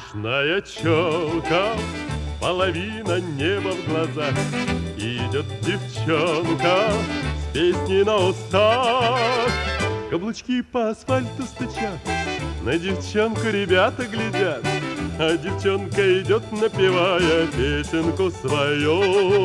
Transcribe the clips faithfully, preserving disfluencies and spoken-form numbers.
Смешная челка, половина неба в глазах. Идет девчонка с песней на устах. Каблучки по асфальту стучат, на девчонку ребята глядят, а девчонка идет, напевая песенку свою.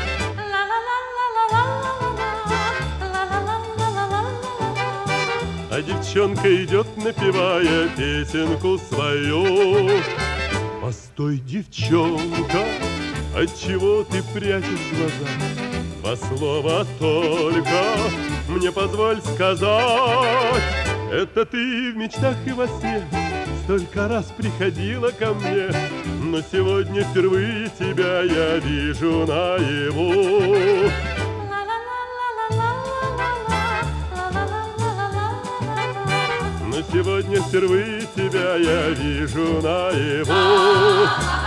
А девчонка идет, напевая песенку свою. Постой, девчонка, отчего ты прячешь глаза? Два слова только мне позволь сказать. Это ты в мечтах и во сне столько раз приходила ко мне, но сегодня впервые тебя я вижу наяву. Но сегодня впервые тебя я вижу наяву.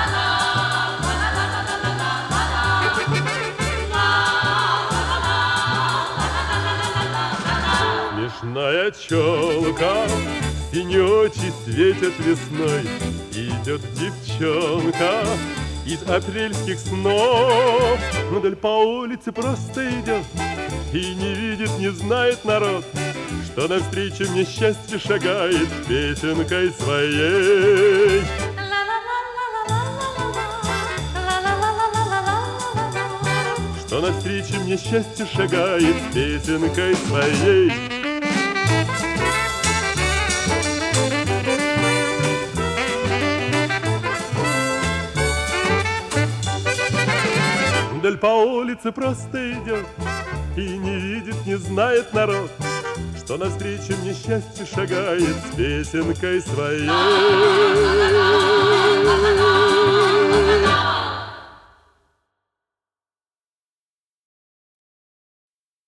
Смешная челка, синие очи светят весной. Идет девчонка из апрельских снов, вдоль по улице просто идет и не видит, не знает народ, что навстречу мне счастье шагает песенкой своей. Что навстречу мне счастье шагает песенкой своей. Вдаль по улице просто идет и не видит, не знает народ, что навстречу мне счастье шагает с песенкой своей.